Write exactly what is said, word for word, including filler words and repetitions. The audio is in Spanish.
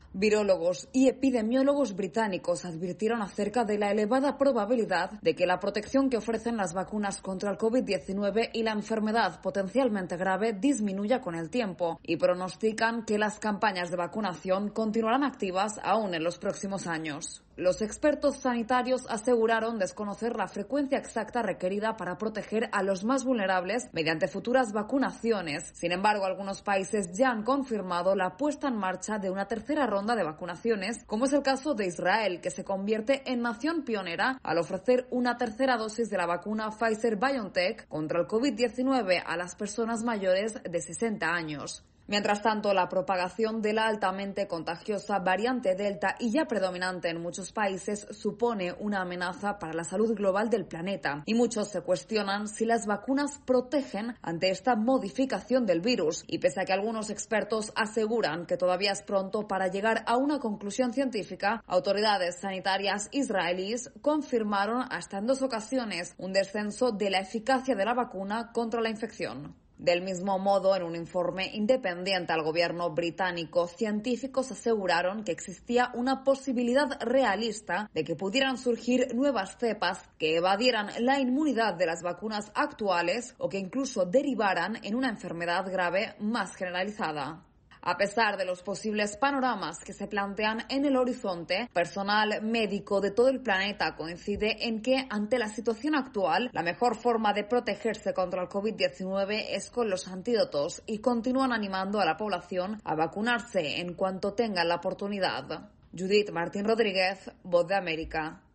Virólogos y epidemiólogos británicos advirtieron acerca de la elevada probabilidad de que la protección que ofrecen las vacunas contra el COVID diecinueve y la enfermedad potencialmente grave disminuya con el tiempo y pronostican que las campañas de vacunación continuarán activas aún en los próximos años. Los expertos sanitarios aseguraron desconocer la frecuencia exacta requerida para proteger a los más vulnerables mediante futuras vacunaciones. Sin embargo, algunos países ya han confirmado la puesta en marcha de una tercera ronda de vacunaciones, como es el caso de Israel, que se convierte en nación pionera al ofrecer una tercera dosis de la vacuna Pfizer-BioNTech contra el COVID diecinueve a las personas mayores de sesenta años. Mientras tanto, la propagación de la altamente contagiosa variante Delta y ya predominante en muchos países supone una amenaza para la salud global del planeta y muchos se cuestionan si las vacunas protegen ante esta modificación del virus y pese a que algunos expertos aseguran que todavía es pronto para llegar a una conclusión científica, autoridades sanitarias israelíes confirmaron hasta en dos ocasiones un descenso de la eficacia de la vacuna contra la infección. Del mismo modo, en un informe independiente al gobierno británico, científicos aseguraron que existía una posibilidad realista de que pudieran surgir nuevas cepas que evadieran la inmunidad de las vacunas actuales o que incluso derivaran en una enfermedad grave más generalizada. A pesar de los posibles panoramas que se plantean en el horizonte, personal médico de todo el planeta coincide en que, ante la situación actual, la mejor forma de protegerse contra el COVID diecinueve es con los antídotos y continúan animando a la población a vacunarse en cuanto tengan la oportunidad. Judith Martín Rodríguez, Voz de América.